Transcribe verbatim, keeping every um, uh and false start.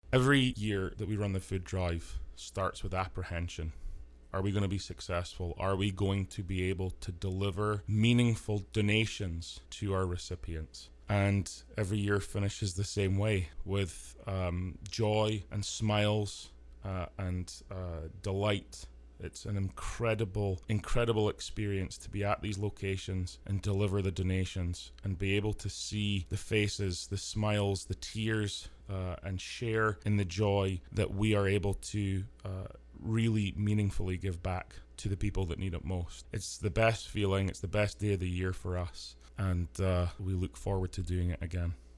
Every year that we run the food drive starts with apprehension. Are we going to be successful? Are we going to be able to deliver meaningful donations to our recipients? And every year finishes the same way, with um, joy and smiles uh, and uh, delight. It's an incredible, incredible experience to be at these locations and deliver the donations and be able to see the faces, the smiles, the tears, uh, and share in the joy that we are able to uh, really meaningfully give back to the people that need it most. It's the best feeling. It's the best day of the year for us. And uh, we look forward to doing it again.